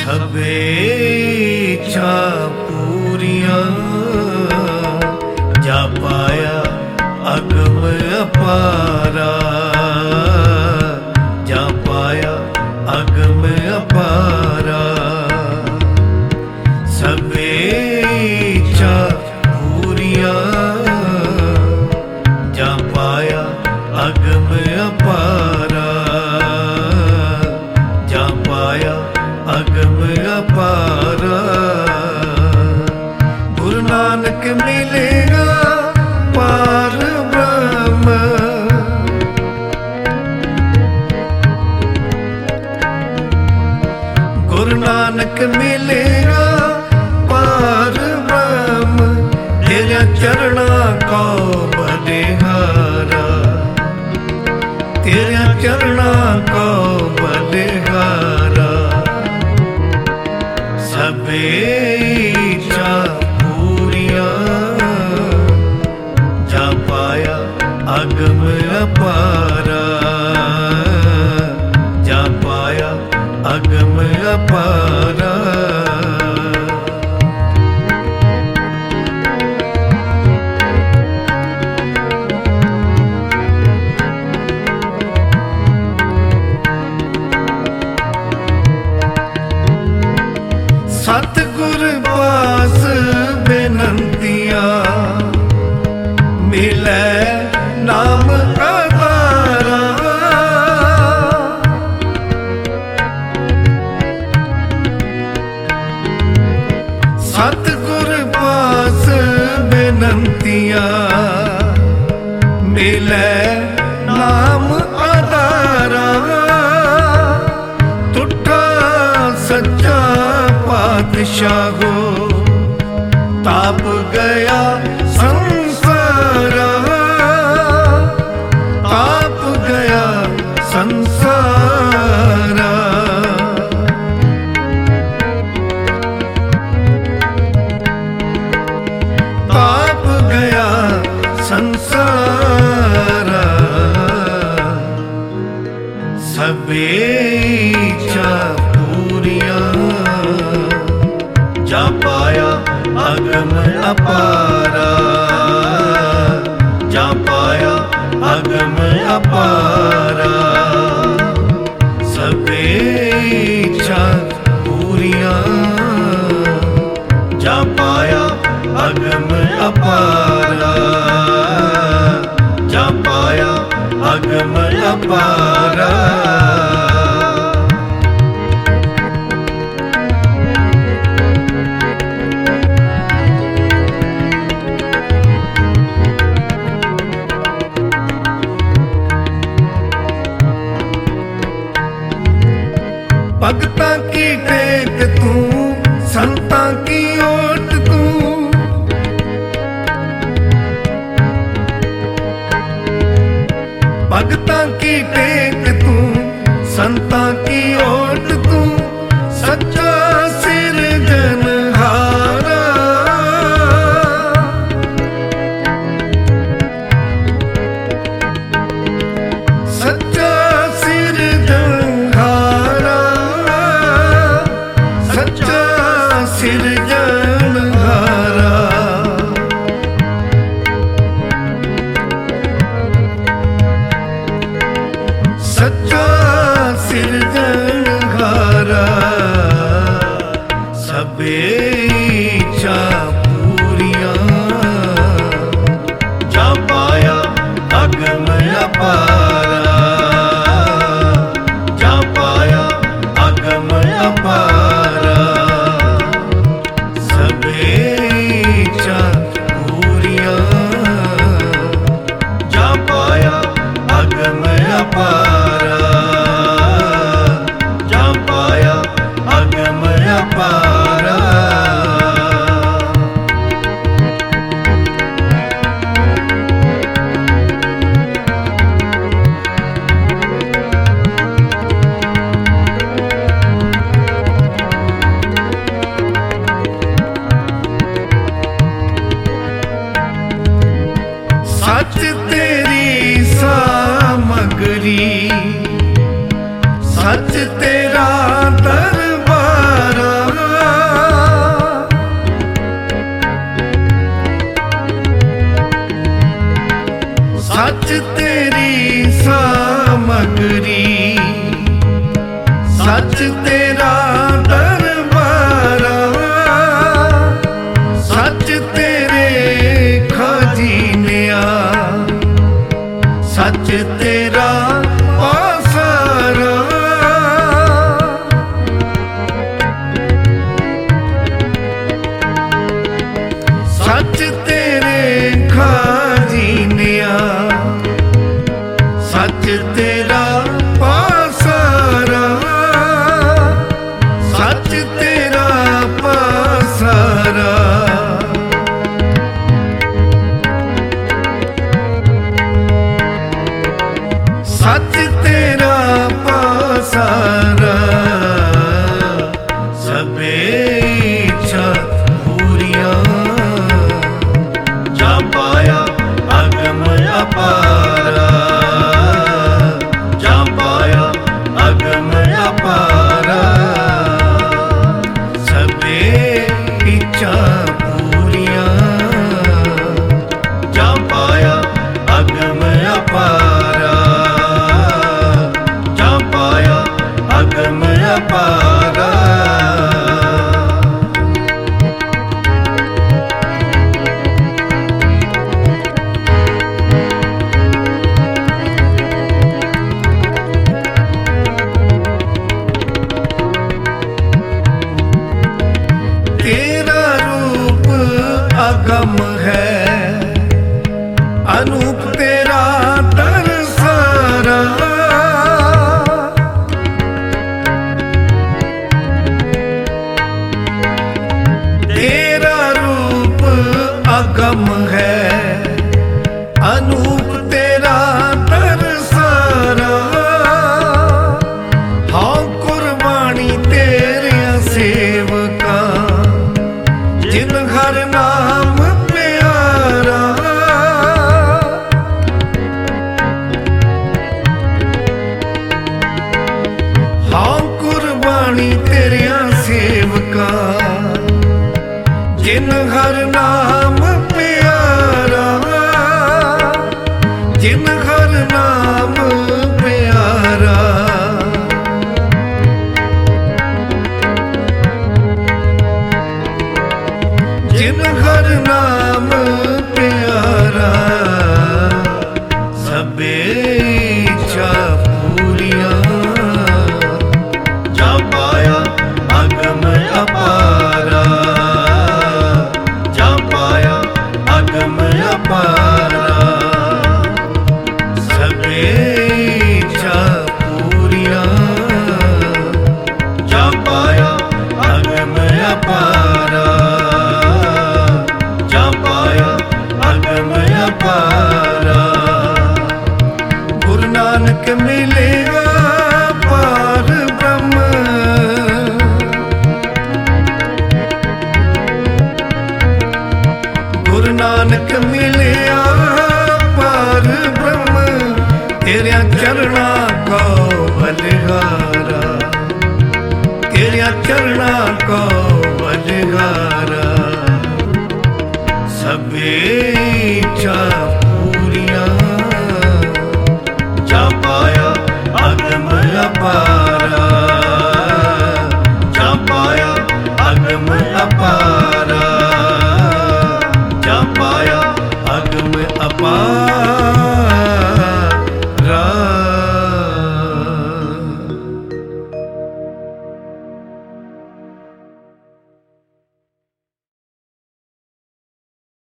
ਸਭੇ ਇੱਛਾ ਪੂਰੀਆਂ ਜਾ ਪਾਇਆ ਅਗਮ ਅਪਾਰਾ ਜਾ ਪਾਇਆ ਅਗਮ ਅਪਾਰਾ ਸਭੇ ਇੱਛਾ ਪੂਰੀਆਂ ਜਾ ਪਾਇਆ ਅਗਮ ਅਪਾਰਾ ਜਾ ਪਾਇਆ ਅਗਮ ਅਪਾਰਾ ਗੁਰੂ ਨਾਨਕ ਮਿਲੇਗਾ ਪਾਰ ਬ੍ਰਹਮ ਗੁਰੂ ਨਾਨਕ ਮਿਲੇਗਾ ਪਾਰ ਬ੍ਰਹਮ ਤੇਰੇ ਚਰਨਾਂ ਕੋ ਬਲਿਹਾਰਾ ਤੇਰੇ ਚਰਨਾਂ ਕੋ ਬਲਿਹਾਰਾ ਸਭੇ ਇੱਛਾ ਪੂਰੀਆਂ ਜਾ ਪਾਇਆ ਅਗਮ ਅਪਾਰਾ ਜਾ ਪਾਇਆ ਅਗਮ ਅਪਾਰਾ ਸਤਿਗੁਰ ਪਾਸ ਬੇਨੰਤੀਆਂ ਮਿਲੈ ਨਾਮ ਆਧਾਰਾ ਸਤਿਗੁਰ ਪਾਸ ਬੇਨੰਤੀਆਂ ਮਿਲੈ ਨਾਮ ਆਧਾਰਾ ਟੁੱਟਾ ਸੱਚਾ ਪਾਤਸ਼ਾਹੋ ਤਾਪ ਗਿਆ ਸੰਸਾਰਾ ਤਾਪ ਗਿਆ ਸੰਸਾਰਾ ਤਾਪ ਗਿਆ ਸੰਸਾਰਾ ਸਭੇ ਇੱਛਾ ਪੂਰੀਆਂ ਜਾ ਪਾਇਆ ਅਗਮ ਅਪਾਰਾ ਜਾ ਪਾਇਆ ਅਗਮ ਅਪਾਰਾ ਸਭੇ ਇੱਛਾ ਪੂਰੀਆਂ ਜਾ ਪਾਇਆ ਅਗਮ ਅਪਾਰਾ ਜਾ ਪਾਇਆ ਅਗਮ ਅਪਾਰਾ ਭਗਤਾਂ ਕੀ ਟੇਕ ਤੂੰ ਸੰਤਾਂ ਕੀ ਓਟ ਤੂੰ ਭਗਤਾਂ ਕੀ ਟੇਕ ਤੂੰ ਸੰਤਾਂ ਕੀ ਓਟ ਤੂੰ ਸੱਚਾ ਸਿਰਜਣਹਾਰਾ ਸੱਚਾ ਸਿਰਜਣਹਾਰਾ ਸੱਚਾ ਸਿਰਜਣਹਾਰਾ ਸੱਚਾ ਸਿਰਜਣਹਾਰਾ ਸਭੇ ਇੱਛਾ ਪੂਰੀਆਂ ਜਾ ਪਾਇਆ ਅਗਮ ਅਪਾਰਾ ਜਾ ਪਾਇਆ ਅਗਮ ਅਪਾਰਾ ਸਭੇ ਇੱਛਾ ਪੂਰੀਆਂ ਜਾ ਪਾਇਆ ਅਗਮ ਅਪਾਰਾ ਜਾ ਪਾਇਆ ਅਗਮ ਅਪਾਰਾ ਸੱਚ ਤੇਰੀ ਸਾਮਗਰੀ ਸੱਚ ਤੇਰਾ ਦਰਬਾਰਾ ਸਾਗਰੀ ਸੱਚ ਤੇਰਾ ਦਰਬਾਰਾ ਸੱਚ ਤੇਰੇ ਖਜ਼ਾਨਿਆਂ ਸੱਚ ਤੇਰਾ ਪਾਸਾਰਾ ਸੱਚ ਤੇਰੇ ਖਜ਼ਾਨਿਆਂ ਸੱਚ ਤੇਰਾ ਪਾਸਾਰਾ ਸੱਚ ਤੇਰਾ ਪਾਸਾਰਾ ਸੱਚ ਤੇਰਾ ਪਾਸਾਰਾ ਸਭੇ ਇੱਛਾ ਪੂਰੀਆਂ ਜਾ ਪਾਇਆ ਅਗਮ ਅਪਾਰਾ ਜਾ ਪਾਇਆ ਅਗਮ ਅਪਾਰਾ ਸਭੇ ਇੱਛਾ ਪੂਰੀਆਂ ਜਾ ਪਾਇਆ ਅਗਮ ਅਪਾਰਾ ਜਾ ਪਾਇਆ ਅਗਮ ਅਪਾਰਾ तेरा रूप अगम है अनूप तेरा दरसारा तेरा रूप अगम है अनूप तेरा दरसारा हाँ कुर्बानी तेरे सेवका जिन हर नाम प्यारा हाँ कुर्बानी तेरिया सेवका जिन हर नाम प्यारा जिन हर नाम प्यारा जिन हर नाम प्यारा सबे इच्छा पूरियां जा पाया अगम अपारा जा पाया अगम अपारा सबे इच्छा पूरियां जा पाया अगम अपारा जा पाया अगम अपारा गुरु नानक मिलेगा पार ब्रह्म गुरु नानक मिलिया पार ब्रह्म तेरे चरणा को बलिहारा तेरे चरणा को बलिहारा सबे इच्छा पूरियां जा पाया अगम अपारा